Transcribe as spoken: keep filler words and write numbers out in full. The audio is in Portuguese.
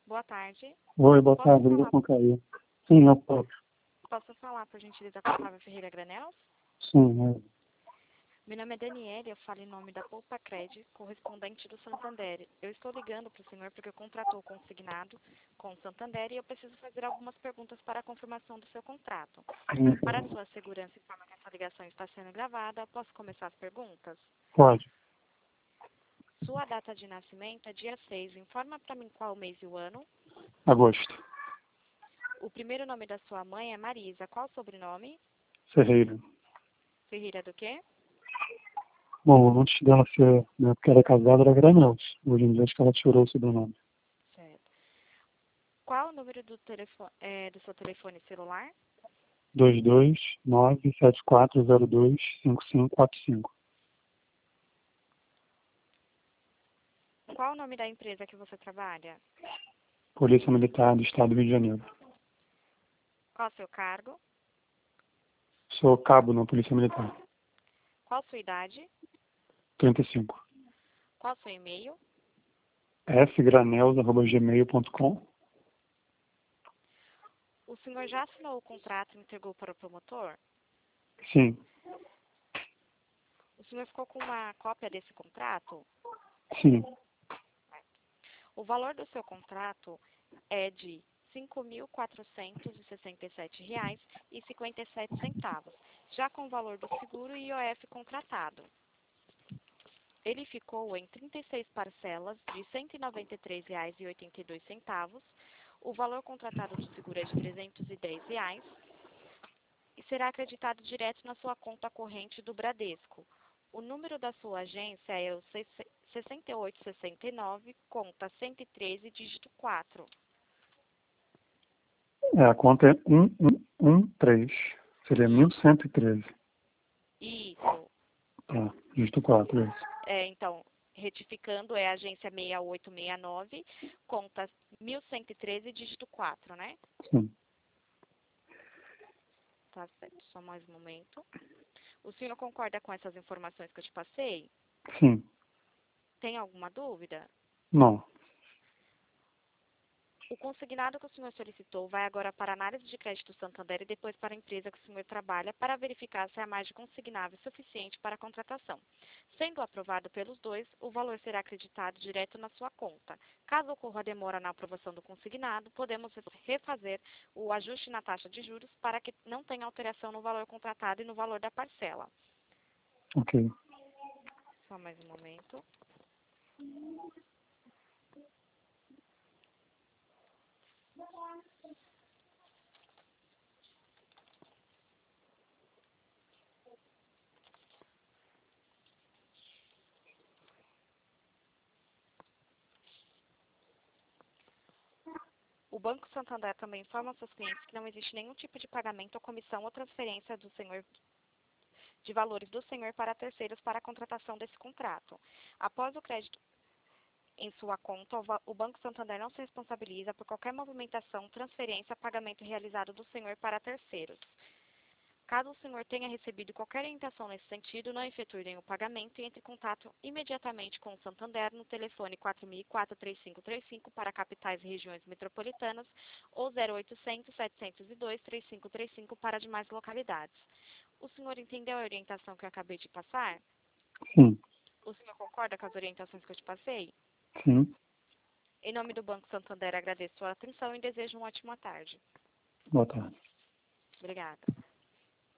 Boa tarde. Oi, boa Posso tarde, falar, Lucas Caio. Sim, eu posso. posso falar, por gentileza, com a Flávia Ferreira Granel? Sim, é. Meu nome é Daniela, eu falo em nome da Poupa Cred, correspondente do Santander. Eu estou ligando para o senhor porque contratou consignado com o Santander e eu preciso fazer algumas perguntas para a confirmação do seu contrato. Para a sua segurança e forma que essa ligação está sendo gravada, posso começar as perguntas? Pode. Sua data de nascimento é dia seis. Informa para mim qual o mês e o ano. Agosto. O primeiro nome da sua mãe é Marisa. Qual o sobrenome? Ferreira. Ferreira do quê? Bom, antes dela ser, né, porque ela é casada, era Granelos. Hoje em dia acho que ela tirou o sobrenome. Certo. Qual o número do, telefone, é, do seu telefone celular? dois dois nove sete quatro zero dois cinco cinco quatro cinco. Qual o nome da empresa que você trabalha? Polícia Militar do Estado do Rio de Janeiro. Qual o seu cargo? Sou cabo na Polícia Militar. Qual a sua idade? trinta e cinco. Qual o seu e-mail? f granelos arroba gmail ponto com. O senhor já assinou o contrato e entregou para o promotor? Sim, O senhor ficou com uma cópia desse contrato? sim. O valor do seu contrato é de cinco mil quatrocentos e sessenta e sete reais e cinquenta e sete centavos, já com o valor do seguro e I O F contratado. Ele ficou em trinta e seis parcelas de cento e noventa e três reais e oitenta e dois centavos. O valor contratado do seguro é de trezentos e dez reais e será acreditado direto na sua conta corrente do Bradesco. O número da sua agência é o sessenta e oito sessenta e nove, conta cento e treze, dígito quatro. É, a conta é um um um três. Seria mil cento e treze. Isso. Tá, justo quatro, é isso. É, então, retificando, é a agência seis oito seis nove, conta mil cento e treze, dígito quatro, né? Sim. Tá certo, só mais um momento. O senhor concorda com essas informações que eu te passei? Sim. Tem alguma dúvida? Não. O consignado que o senhor solicitou vai agora para a análise de crédito Santander e depois para a empresa que o senhor trabalha para verificar se a margem consignável é suficiente para a contratação. Sendo aprovado pelos dois, o valor será acreditado direto na sua conta. Caso ocorra demora na aprovação do consignado, podemos refazer o ajuste na taxa de juros para que não tenha alteração no valor contratado e no valor da parcela. Ok. Só mais um momento. O Banco Santander também informa aos seus clientes que não existe nenhum tipo de pagamento ou comissão ou transferência do senhor de valores do senhor para terceiros para a contratação desse contrato. Após o crédito em sua conta, o Banco Santander não se responsabiliza por qualquer movimentação, transferência, pagamento realizado do senhor para terceiros. Caso o senhor tenha recebido qualquer orientação nesse sentido, não efetue nenhum pagamento e entre em contato imediatamente com o Santander no telefone quatro mil e quatro, três cinco três cinco para capitais e regiões metropolitanas ou zero oitocentos, setecentos e dois, trinta e cinco trinta e cinco para demais localidades. O senhor entendeu a orientação que eu acabei de passar? Sim. O senhor concorda com as orientações que eu te passei? Sim. Em nome do Banco Santander, agradeço a atenção e desejo uma ótima tarde. Boa tarde. Obrigada.